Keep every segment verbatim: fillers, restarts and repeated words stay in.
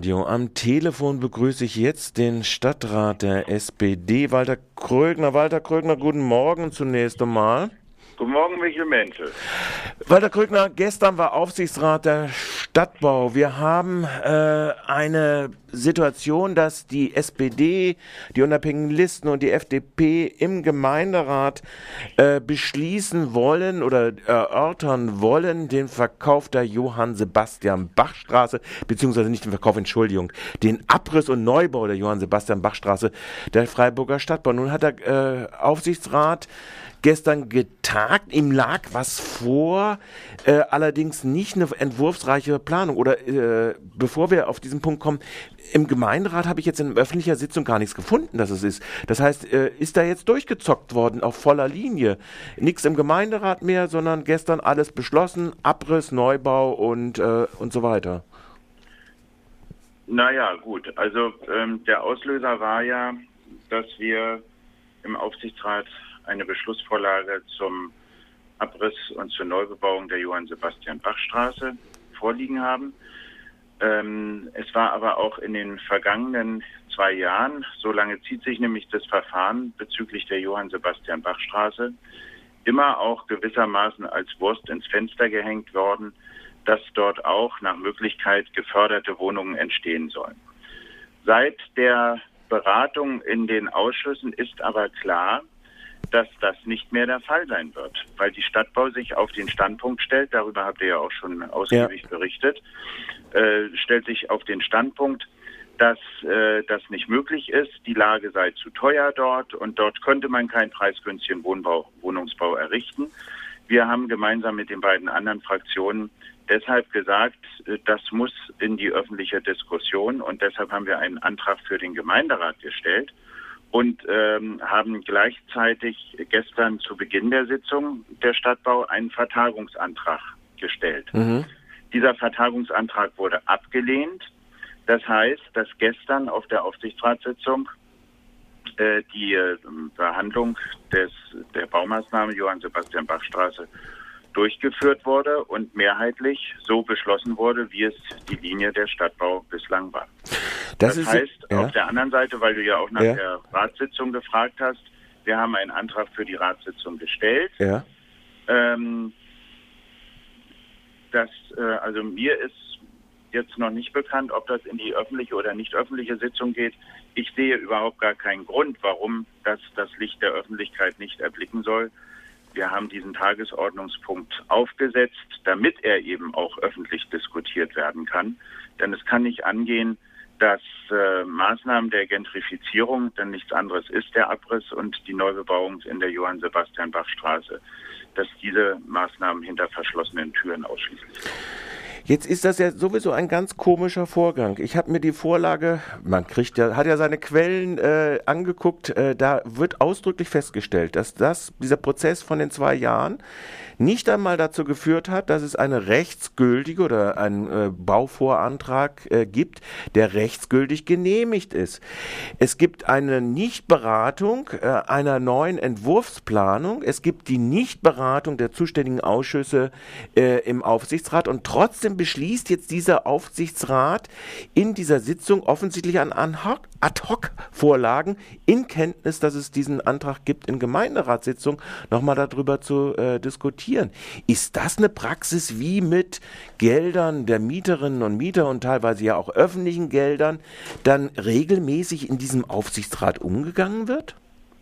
Radio. Am Telefon begrüße ich jetzt den Stadtrat der S P D, Walter Krögner. Walter Krögner, guten Morgen zunächst einmal. Guten Morgen, Michael Menzel. Walter Krögner, gestern war Aufsichtsrat der Stadtbau. Wir haben äh, eine Situation, dass die S P D, die unabhängigen Listen und die F D P im Gemeinderat äh, beschließen wollen oder erörtern wollen den Verkauf der Johann-Sebastian-Bach-Straße, beziehungsweise nicht den Verkauf, Entschuldigung, den Abriss und Neubau der Johann-Sebastian-Bach-Straße der Freiburger Stadtbau. Nun hat der äh, Aufsichtsrat gestern getagt, ihm lag was vor, äh, allerdings nicht eine entwurfsreiche Planung. Oder äh, bevor wir auf diesen Punkt kommen, im Gemeinderat habe ich jetzt in öffentlicher Sitzung gar nichts gefunden, dass es ist. Das heißt, äh, ist da jetzt durchgezockt worden auf voller Linie? Nichts im Gemeinderat mehr, sondern gestern alles beschlossen, Abriss, Neubau und, äh, und so weiter. Naja, gut. Also ähm, der Auslöser war ja, dass wir im Aufsichtsrat eine Beschlussvorlage zum Abriss und zur Neubebauung der Johann-Sebastian-Bach-Straße vorliegen haben. Ähm, es war aber auch in den vergangenen zwei Jahren, so lange zieht sich nämlich das Verfahren bezüglich der Johann-Sebastian-Bach-Straße, immer auch gewissermaßen als Wurst ins Fenster gehängt worden, dass dort auch nach Möglichkeit geförderte Wohnungen entstehen sollen. Seit der Beratung in den Ausschüssen ist aber klar, dass das nicht mehr der Fall sein wird, weil die Stadtbau sich auf den Standpunkt stellt, darüber habt ihr ja auch schon ausgiebig ja. berichtet, äh, stellt sich auf den Standpunkt, dass äh, das nicht möglich ist, die Lage sei zu teuer dort und dort könnte man keinen preisgünstigen Wohnbau, Wohnungsbau errichten. Wir haben gemeinsam mit den beiden anderen Fraktionen deshalb gesagt, das muss in die öffentliche Diskussion und deshalb haben wir einen Antrag für den Gemeinderat gestellt. Und ähm, haben gleichzeitig gestern zu Beginn der Sitzung der Stadtbau einen Vertagungsantrag gestellt. Mhm. Dieser Vertagungsantrag wurde abgelehnt. Das heißt, dass gestern auf der Aufsichtsratssitzung äh, die äh, Behandlung des, der Baumaßnahme Johann-Sebastian-Bach-Straße durchgeführt wurde und mehrheitlich so beschlossen wurde, wie es die Linie der Stadtbau bislang war. Das, das heißt, ja. auf der anderen Seite, weil du ja auch nach ja. der Ratssitzung gefragt hast, wir haben einen Antrag für die Ratssitzung gestellt. Ja. Ähm, das, äh, also mir ist jetzt noch nicht bekannt, ob das in die öffentliche oder nicht öffentliche Sitzung geht. Ich sehe überhaupt gar keinen Grund, warum das das Licht der Öffentlichkeit nicht erblicken soll. Wir haben diesen Tagesordnungspunkt aufgesetzt, damit er eben auch öffentlich diskutiert werden kann. Denn es kann nicht angehen, dass äh, Maßnahmen der Gentrifizierung, denn nichts anderes ist der Abriss und die Neubebauung in der Johann-Sebastian-Bach-Straße, dass diese Maßnahmen hinter verschlossenen Türen ausschließlich laufen. Jetzt ist das ja sowieso ein ganz komischer Vorgang. Ich habe mir die Vorlage, man kriegt ja, hat ja seine Quellen äh, angeguckt, äh, da wird ausdrücklich festgestellt, dass das, dieser Prozess von den zwei Jahren nicht einmal dazu geführt hat, dass es eine rechtsgültige oder einen äh, Bauvorantrag äh, gibt, der rechtsgültig genehmigt ist. Es gibt eine Nichtberatung äh, einer neuen Entwurfsplanung, es gibt die Nichtberatung der zuständigen Ausschüsse äh, im Aufsichtsrat und trotzdem beschließt jetzt dieser Aufsichtsrat in dieser Sitzung offensichtlich an Ad-Hoc-Vorlagen in Kenntnis, dass es diesen Antrag gibt, in Gemeinderatssitzung nochmal darüber zu äh, diskutieren. Ist das eine Praxis, wie mit Geldern der Mieterinnen und Mieter und teilweise ja auch öffentlichen Geldern dann regelmäßig in diesem Aufsichtsrat umgegangen wird?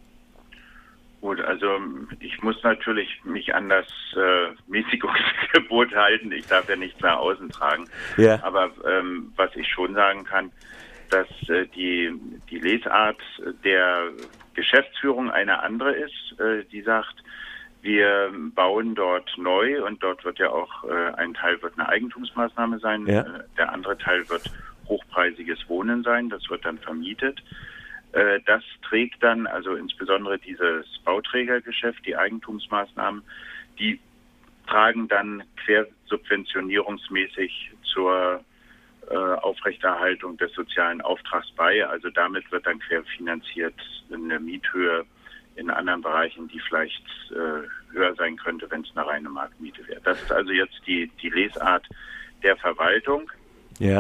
Gut, also ich muss natürlich mich an das äh, Mäßigungsgebot halten. Ich darf ja nichts nach außen tragen. Ja. Aber ähm, was ich schon sagen kann, dass äh, die, die Lesart der Geschäftsführung eine andere ist. Äh, die sagt, wir bauen dort neu und dort wird ja auch äh, ein Teil wird eine Eigentumsmaßnahme sein. Ja. Äh, der andere Teil wird hochpreisiges Wohnen sein. Das wird dann vermietet. Das trägt dann, also insbesondere dieses Bauträgergeschäft, die Eigentumsmaßnahmen, die tragen dann quersubventionierungsmäßig zur äh, Aufrechterhaltung des sozialen Auftrags bei. Also damit wird dann querfinanziert eine Miethöhe in anderen Bereichen, die vielleicht äh, höher sein könnte, wenn es eine reine Marktmiete wäre. Das ist also jetzt die, die Lesart der Verwaltung. Ja.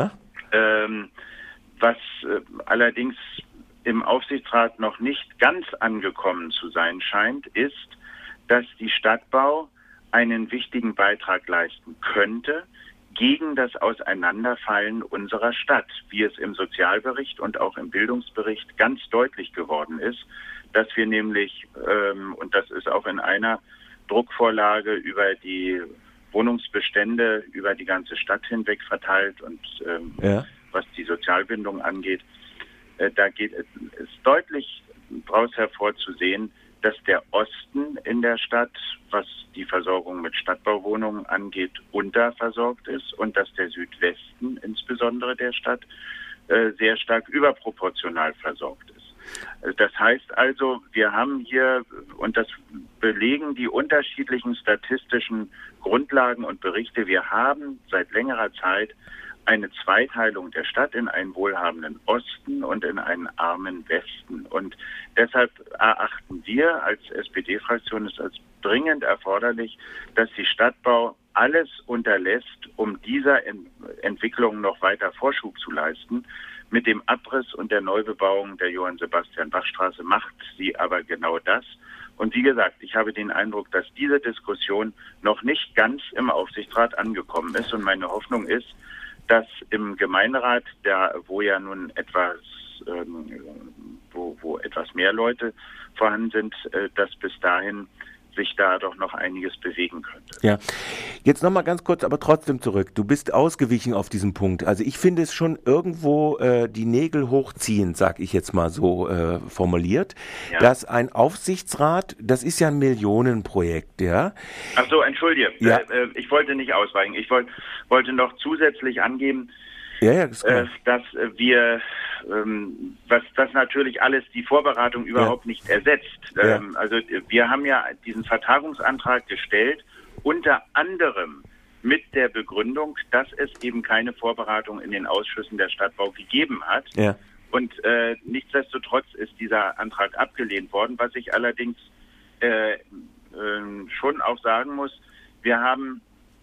Ähm, was äh, allerdings im Aufsichtsrat noch nicht ganz angekommen zu sein scheint, ist, dass die Stadtbau einen wichtigen Beitrag leisten könnte gegen das Auseinanderfallen unserer Stadt, wie es im Sozialbericht und auch im Bildungsbericht ganz deutlich geworden ist, dass wir nämlich, ähm, und das ist auch in einer Druckvorlage über die Wohnungsbestände über die ganze Stadt hinweg verteilt und ähm, ja. was die Sozialbindung angeht, äh, da geht es ist deutlich daraus hervorzusehen, dass der Osten in der Stadt, was die Versorgung mit Stadtbauwohnungen angeht, unterversorgt ist und dass der Südwesten, insbesondere der Stadt, äh, sehr stark überproportional versorgt ist. Das heißt also, wir haben hier, und das belegen die unterschiedlichen statistischen Grundlagen und Berichte, wir haben seit längerer Zeit eine Zweiteilung der Stadt in einen wohlhabenden Osten und in einen armen Westen. Und deshalb erachten wir als S P D-Fraktion es als dringend erforderlich, dass die Stadtbau alles unterlässt, um dieser Entwicklung noch weiter Vorschub zu leisten. Mit dem Abriss und der Neubebauung der Johann-Sebastian-Bach-Straße macht sie aber genau das. Und wie gesagt, ich habe den Eindruck, dass diese Diskussion noch nicht ganz im Aufsichtsrat angekommen ist. Und meine Hoffnung ist, dass im Gemeinderat, der, wo ja nun etwas, ähm, wo, wo etwas mehr Leute vorhanden sind, äh, dass bis dahin sich da doch noch einiges bewegen könnte. Ja, jetzt nochmal ganz kurz, aber trotzdem zurück. Du bist ausgewichen auf diesen Punkt. Also ich finde es schon irgendwo äh, die Nägel hochziehend, sag ich jetzt mal so äh, formuliert, ja. dass ein Aufsichtsrat, das ist ja ein Millionenprojekt, ja. Ach so, entschuldige, ja. äh, ich wollte nicht ausweichen. Ich wollt, wollte noch zusätzlich angeben, Ja, ja, das äh, dass äh, wir, ähm, was das natürlich alles die Vorberatung überhaupt ja. nicht ersetzt. Ähm, ja. Also wir haben ja diesen Vertagungsantrag gestellt, unter anderem mit der Begründung, dass es eben keine Vorberatung in den Ausschüssen der Stadtbau gegeben hat. Ja. Und äh, nichtsdestotrotz ist dieser Antrag abgelehnt worden, was ich allerdings äh, äh, schon auch sagen muss, wir haben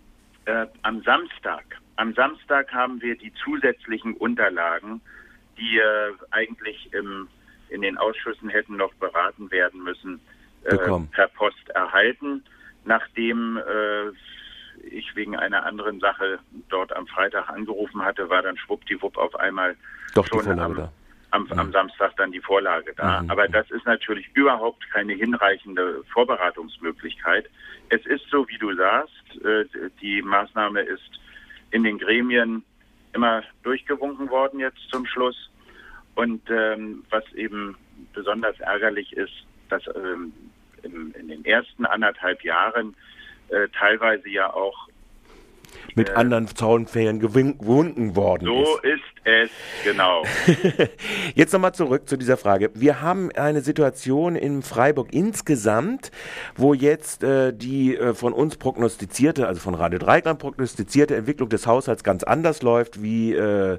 äh, am Samstag Am Samstag haben wir die zusätzlichen Unterlagen, die äh, eigentlich im, in den Ausschüssen hätten noch beraten werden müssen, äh, per Post erhalten. Nachdem äh, ich wegen einer anderen Sache dort am Freitag angerufen hatte, war dann schwuppdiwupp auf einmal Doch schon am, am, mhm. am Samstag dann die Vorlage da. Mhm. Aber das ist natürlich überhaupt keine hinreichende Vorbereitungsmöglichkeit. Es ist so, wie du sagst, äh, die Maßnahme ist in den Gremien immer durchgewunken worden jetzt zum Schluss. Und ähm, was eben besonders ärgerlich ist, dass ähm, in, in den ersten anderthalb Jahren äh, teilweise ja auch mit äh, anderen Zaunpfählen gewunken worden so ist. So ist es, genau. Jetzt nochmal zurück zu dieser Frage. Wir haben eine Situation in Freiburg insgesamt, wo jetzt äh, die äh, von uns prognostizierte, also von Radio Dreieckland prognostizierte Entwicklung des Haushalts ganz anders läuft, wie äh,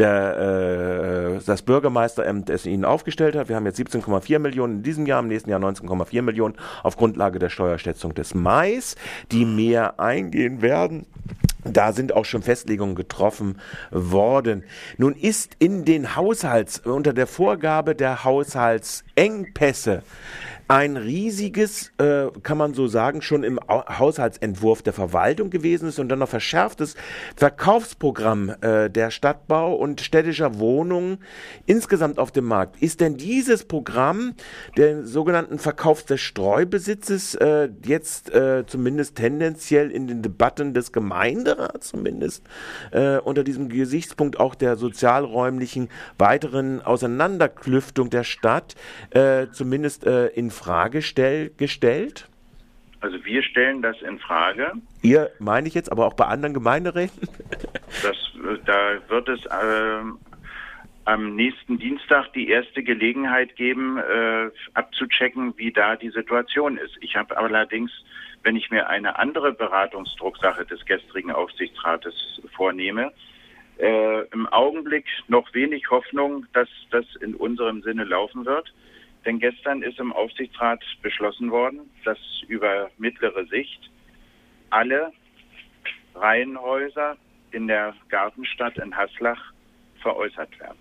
der, äh, das Bürgermeisteramt es ihnen aufgestellt hat. Wir haben jetzt siebzehn Komma vier Millionen in diesem Jahr, im nächsten Jahr neunzehn Komma vier Millionen auf Grundlage der Steuerschätzung des Mai, die mehr eingehen werden. Da sind auch schon Festlegungen getroffen worden. Nun ist in den Haushalts, unter der Vorgabe der Haushaltsengpässe ein riesiges, äh, kann man so sagen, schon im Haushaltsentwurf der Verwaltung gewesen ist und dann noch verschärftes Verkaufsprogramm äh, der Stadtbau und städtischer Wohnungen insgesamt auf dem Markt. Ist denn dieses Programm, der sogenannten Verkaufs des Streubesitzes, äh, jetzt äh, zumindest tendenziell in den Debatten des Gemeinderats zumindest äh, unter diesem Gesichtspunkt auch der sozialräumlichen weiteren Auseinanderklüftung der Stadt äh, zumindest äh, in Frage stell, gestellt? Also wir stellen das in Frage. Ihr meine ich jetzt, aber auch bei anderen Gemeinderäten? Das, da wird es äh, am nächsten Dienstag die erste Gelegenheit geben, äh, abzuchecken, wie da die Situation ist. Ich habe allerdings, wenn ich mir eine andere Beratungsdrucksache des gestrigen Aufsichtsrates vornehme, äh, im Augenblick noch wenig Hoffnung, dass das in unserem Sinne laufen wird. Denn gestern ist im Aufsichtsrat beschlossen worden, dass über mittlere Sicht alle Reihenhäuser in der Gartenstadt in Haslach veräußert werden.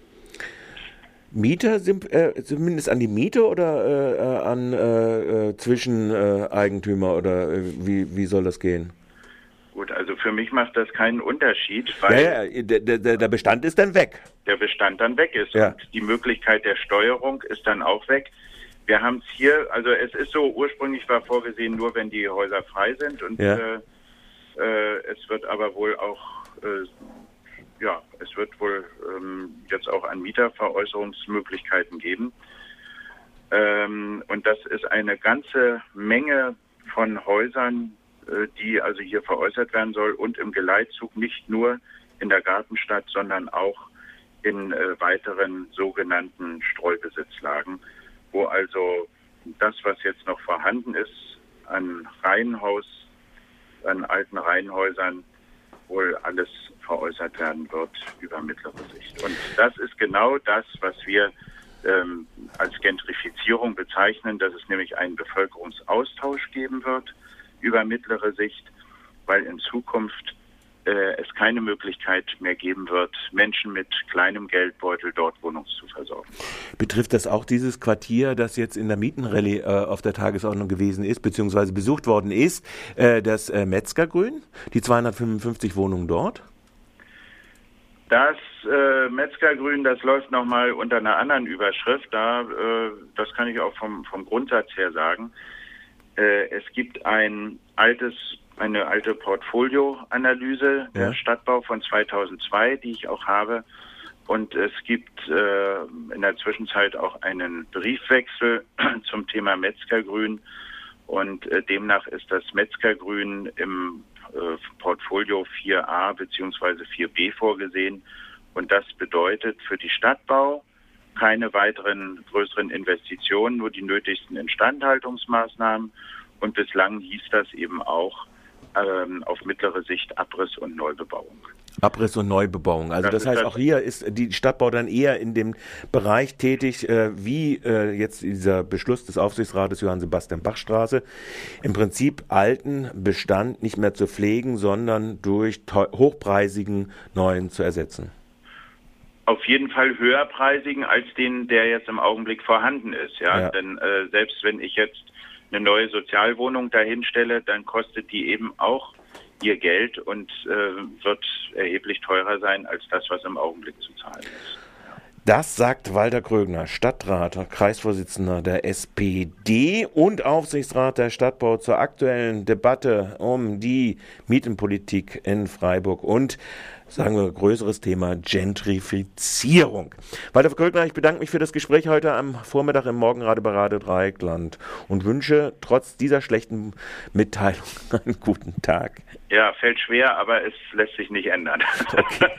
Mieter sind äh, zumindest an die Miete oder äh, an äh, äh, Zwischeneigentümer oder äh, wie, wie soll das gehen? Gut, also für mich macht das keinen Unterschied, weil ja, ja, der, der, der Bestand ist dann weg. Der Bestand dann weg ist ja. und die Möglichkeit der Steuerung ist dann auch weg. Wir haben es hier, also es ist so, ursprünglich war vorgesehen, nur wenn die Häuser frei sind und ja. äh, äh, es wird aber wohl auch, äh, ja, es wird wohl ähm, jetzt auch an Mieterveräußerungsmöglichkeiten geben. Ähm, und das ist eine ganze Menge von Häusern, äh, die also hier veräußert werden soll und im Geleitzug nicht nur in der Gartenstadt, sondern auch in äh, weiteren sogenannten Streubesitzlagen, wo also das, was jetzt noch vorhanden ist an Reihenhaus, an alten Reihenhäusern, wohl alles veräußert werden wird über mittlere Sicht. Und das ist genau das, was wir ähm, als Gentrifizierung bezeichnen, dass es nämlich einen Bevölkerungsaustausch geben wird über mittlere Sicht, weil in Zukunft äh, es keine Möglichkeit mehr geben wird, Menschen mit kleinem Geldbeutel dort Wohnungen zu versorgen. Betrifft das auch dieses Quartier, das jetzt in der Mietenrallye äh, auf der Tagesordnung gewesen ist, beziehungsweise besucht worden ist, äh, das äh, Metzgergrün, die zweihundertfünfundfünfzig Wohnungen dort? Das äh, Metzgergrün, das läuft nochmal unter einer anderen Überschrift. Da, äh, das kann ich auch vom, vom Grundsatz her sagen. Äh, es gibt ein altes, eine alte Portfolioanalyse der ja. Stadtbau von zweitausendzwei, die ich auch habe. Und es gibt äh, in der Zwischenzeit auch einen Briefwechsel zum Thema Metzgergrün. Und äh, demnach ist das Metzgergrün im äh, Portfolio vier a bzw. vier b vorgesehen. Und das bedeutet für die Stadtbau keine weiteren größeren Investitionen, nur die nötigsten Instandhaltungsmaßnahmen. Und bislang hieß das eben auch ähm, auf mittlere Sicht Abriss und Neubebauung. Abriss und Neubebauung. Also das, das heißt, das auch hier ist die Stadtbau dann eher in dem Bereich tätig, äh, wie äh, jetzt dieser Beschluss des Aufsichtsrates Johann Sebastian Bach Straße, im Prinzip alten Bestand nicht mehr zu pflegen, sondern durch hochpreisigen neuen zu ersetzen. Auf jeden Fall höherpreisigen als den, der jetzt im Augenblick vorhanden ist. Ja, ja. Denn äh, selbst wenn ich jetzt eine neue Sozialwohnung dahin stelle, dann kostet die eben auch ihr Geld und äh, wird erheblich teurer sein als das, was im Augenblick zu zahlen ist. Das sagt Walter Krögner, Stadtrat, Kreisvorsitzender der S P D und Aufsichtsrat der Stadtbau zur aktuellen Debatte um die Mietenpolitik in Freiburg und, sagen wir, größeres Thema Gentrifizierung. Walter Krögner, ich bedanke mich für das Gespräch heute am Vormittag im Morgenradio bei Radio Dreieckland und wünsche trotz dieser schlechten Mitteilung einen guten Tag. Ja, fällt schwer, aber es lässt sich nicht ändern. Okay.